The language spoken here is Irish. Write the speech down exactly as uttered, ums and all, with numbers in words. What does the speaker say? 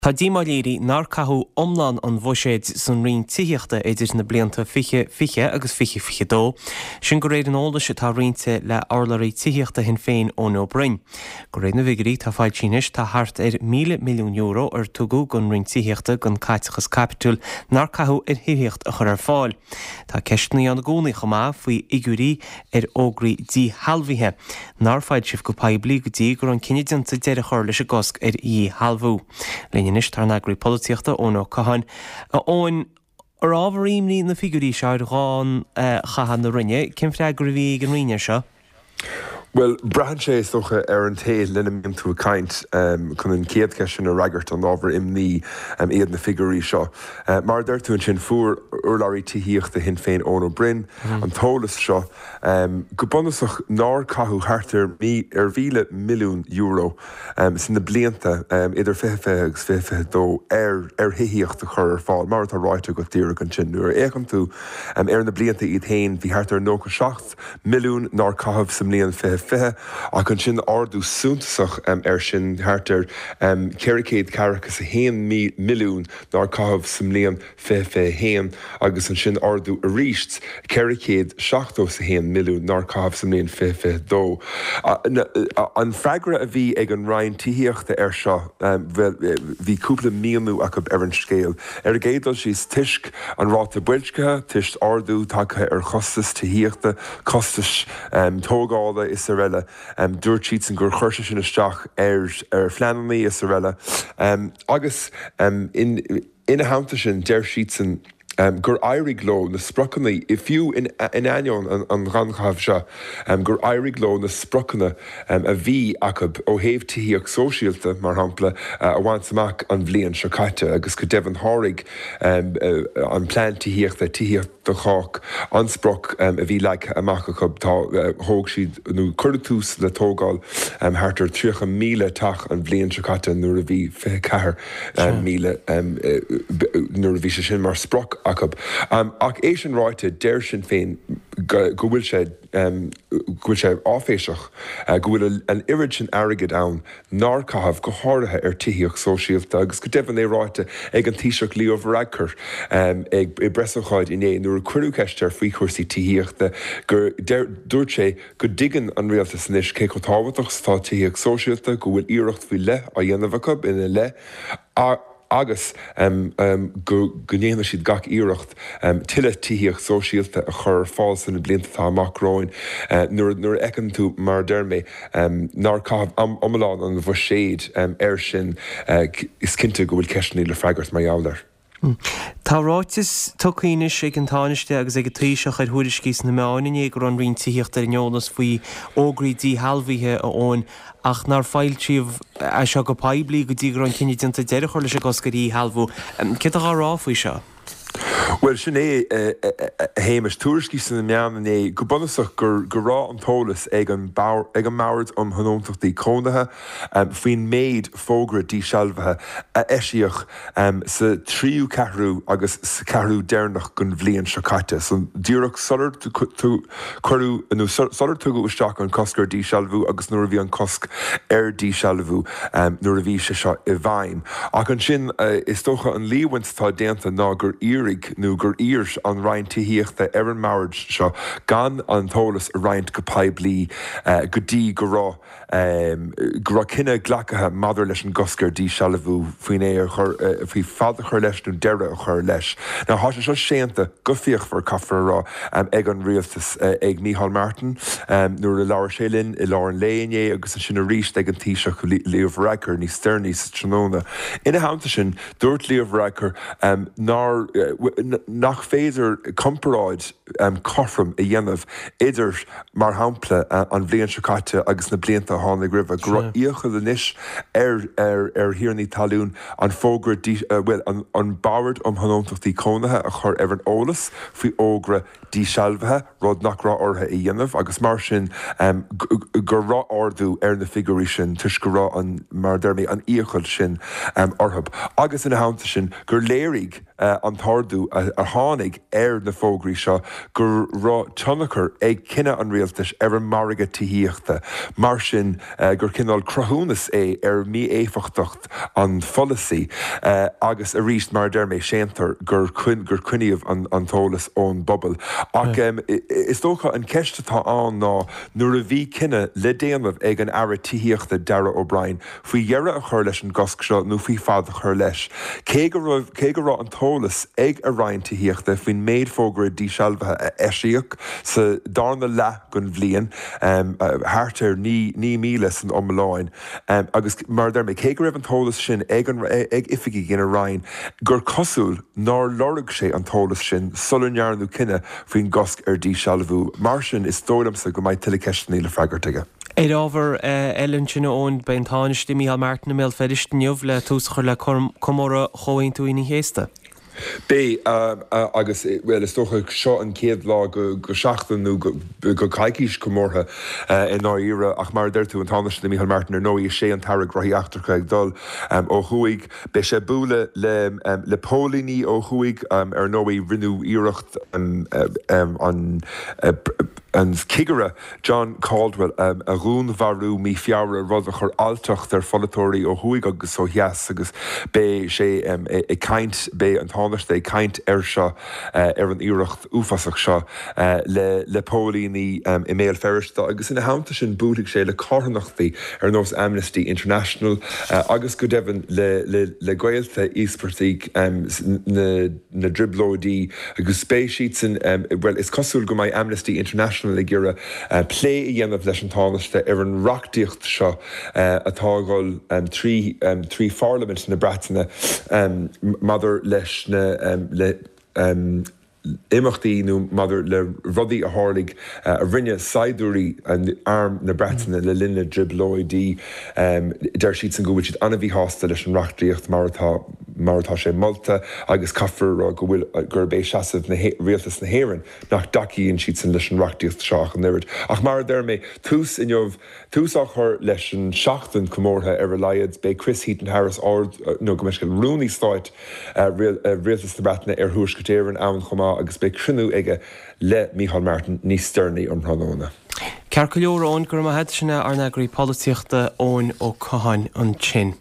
Tá dímáléirí nar cathú omláin an bhuiséid san rion tíochta idir na blianta fiche fiche agus fiche fiche dó, sin go réad an óla se tá rionte le orlairí tíochta hin féin ó nó brin. Go réad na vigarí tá fáil tínis tá hart ar míle milliún euro ar tugu gon rion tíochta gon caitachas capitúil nar cathú ar hiíocht a chur ar fáil. Tá ceistnaí an gúnaí chomá faoi igurí ar ógraí dí halmhaithe, nar fáil sibh go paibli go dtí gur an cineideanta deire chuir leis a gosc ar í halmhú. Nis tar na agri políochta ó nó cahan a óin ar ábharíomní na figurí seáid gáin chahan na rinne, cin fre gur bhí an riine seo? Well, brahan sé socha ar an tail linnim tú a caint um, chun an céad ceisisin a raigart an ábhar imní um, iad na figurí seo. Uh, mar d'irtú an sin fuair urlairí tíochta hin féin ó nó brin, mm. an tólas seo, um, go bunasach nár cathú hartar mí ar bhíle milliún euro um, sin na blianta um, idir fife agus fife dó ar, ar hiíochta chur ar fáil, mar tá ráite go dtíra an sin nuair échan tú um, ar na blianta iad hain bhí hartar nó go seacht milliún nár cathab sa mlíon fife fithe ach an sin ardú súntasach um, ar sin hartar um, ceiricéad carachas a héan mí milliún nar cahabh sam líon fithe fithe héan agus an sin ardú a ríist ceiricéad seachtó sa héan milliún nar cahabh sam líon fithe fithe dó. Uh, uh, an freigra a bhí ag an rainn tííochta ar seo um, bhí cúpla míonú ach ar an scéal. Ar a géadal síos tuisc an ráta builtcathe, tuist ardú tacha ar chostas tííochta, costas um, tógála is Sarella, um, dúirtíid an gur chuirse sin isteach ar ar fleananaí is Sarella. Um, agus um, in ina hamta sin deir siad san um, gur airig lo na sprochannaí i fiú in, in aion an, an ranchaf se um, gur airig lo na sprochanna um, a bhí acab ó héh tííoch sóisialta mar hampla uh, a bhaint amach an bblion se caite agus go devan hárig um, uh, an plán tííochta tííocht do chách ansproch um, a bhí le amach acab tá uh, hóg siad nó chuirtús le tógáil um, hartar tríocha míle tach an bblion se caite nuair a bhí fé cethir um, míle um, uh, nuair a bhí se sin mar sproch acab. Um, ach é sin ráite deir sin féin go bhfuil sé um, go bhfuil sé áféiseach uh, go bhfuil an irid sin airigid ann nar cahabh go háirithe ar tííoch sóisialta agus go deban é ráite ag an tíiseach líomh ragchar um, ag i bresachaid iné nuair a cuireadh ceiste ar faoi chuirsaí tííochta gur dúirt sé go dtigan an rialtas níos cé go táhaach tá tííoch sóisialta go bhfuil iirecht faoi le a dhéanamh acab ina le a agus um, um, go gnéana siad gach íirecht um, tiile tííoch sóisialta a chur fáil san na blianta tá amachráin uh, nuair nuair ecan tú mar dermé um, nar cahabh am, amláin an bhfuil séad um, ar sin uh, is cinnte go bhfuil ceisnaí le freigart mar jaall. Mm. Tá ráitis tucaoinis ag an táiste agus ag tríiseach ar thuiriscís na meáine gur an rion tííocht ar neolalas faoi ógraí dí halmhaithe a óin ach nar fáiltíomh a seo go paibli go dtí gur an cineideanta deire chuir leis a goscaí halmhú. Cé a rá faoi seo? Well, sin é héimeis tuairiscí san na meána é go bunasach gur gur rá an tólas ag an ag an mabhart am thonóntaachtaí cónathe um, faoin méid fógra dí sealmhathe a eisiíoch um, sa tríú ceathrú agus sa ceathrú déirnach gon bhliaon se caite. So díreach solar tú chuirú nó solar tú go isteach an coscar dí sealmhú agus nuair a bhí an cosc ar dí sealmhú um, nuair a bhí se seo i bhaim. Ach an sin uh, is tócha an líhaint tá déanta ná gur írig nó gur írs an rainn tííochta ar an mabhart seo gan an tólas a raint go paibli uh, go dtí go rá um, go rá cinenne ghlacathe madidir leis an goscar dí sealmhú faoin é chur uh, faoi fada chur leis nó deire a chur leis. Ná há seo séanta go fioch for caafar rá um, ag an rialtas uh, ag Micheál Martin um, nuair a leabhar sé linn i leabhar an léoné agus sin a ríist ag an tíiseach Líomh Ragchar ní steirní sa tróna. Ina hamta sin dúirt Líomh Ragchar um, nar uh, nach féidir comparáid um, corfram a dhéanamh idir mar hampla uh, an bblion se caite agus na blianta tháinig ribh gur íocha leis ar ar ar hiarnaí talún an fógra uh, well, an, an báirt am thonóntaachtaí cónathe a chur ar an ólas faoi ógra dí sealmhathe rud nach rá ortha i dhéanamh agus mar sin um, gur rá ardú ar na figurí sin tuis go rá an mar dermé an íochail sin um, orthab. Agus ina hamta sin gur léirigh an tardú ar tháinig ar na fógraí seo gur rá tionachar ag cinenne an rialtas ar an marga tííochta. Mar sin gur cinál crothúnas é ar mí éfachtacht an folasaí agus a ríist mar der méid séantar gur gur cuineamh an tólas ón bobbal. Ach is dócha an ceistetá an ná nuair a bhí cinenne le déanamh ag an ara tííochta Dara O'Brien faoi dhearra a chur leis an gosc seo nó faoi fad a chur leis. Cé go rá an tólas ag a Ryan tííochta faoin méid fógra dí sealbhathe a eisiíoch sa darna le gon bhbliain háartar ní míle san omláin agus mar der mé cé go raibh an tólas sin ag ifiigi gin a Ryan gur cosúil ná lorug sé an tólas sin sulannearnú cinenne faoin gosc ar dí sealbhú. Mar sin is tólamsa go mbeidh tuileceistení le freagartaige. É ábhar Ellen sinna ón ben táinistí Mícheál Martin mé feidiristníomh le túsachar le comóra chohainn tú ina héasta. Bé agus bhfuil is tócha seo an céad lá go seachtainú go caiiciis comórtha in áíire ach mar deirú an táiste Mícheál Martin ar nóí sé an tara groíachtarcha ag dul ó thuig be sé búla le pólíní ó thuig ar nóí rinú íirecht an an cigara John Caldwell um, a rún bharú mí fiara rud a chur altacht ar folatóirí ó thuig agus ó heas agus bé sé um, i caint bé an tánaiste i caint ar seo uh, ar an íirecht úfasach seo uh, le, le pólíní um, i méal ferrista agus ina háanta sin bútaigh sé le cárnachtaí ar nós Amnesty International uh, agus go devan le, le, le gailta íspartaigh um, na, na driblóidí agus spéisiítsin um, well is cosúil go mai Amnesty International le ggéire lé i dhéanamh leis an tánaiste ar an reachtaíocht seo atágáil trí trí Parliament na Breataine madidir leis na le imachtaí nó madidir le rudaí a tháinig a rinne saidúirí an arm na Breataine le linne driblóidí der siad san gohfuil siad anna bhí hásta leis an reachtaíocht martá martá sé Malta agus caafar go bhfuil gur bé seasamh na rialtas na héireann nach daciíonn siad san leis an reachtaíocht seach an nirid. Ach mar der mé tús inmh túsach chur leis an seachtain comórtha ar a laiad bé Chris Heaton Harris ard nó go meiscail Rooney Stáit rialtas na Breataine ar thuaiscetéireann ann chumá agus bé crinú ige le Mícheál Martin níos stearnaí an Hranóna. Cear go leor ón gur ma head sinna ar na gurí políochta ón ó Cathain an sin.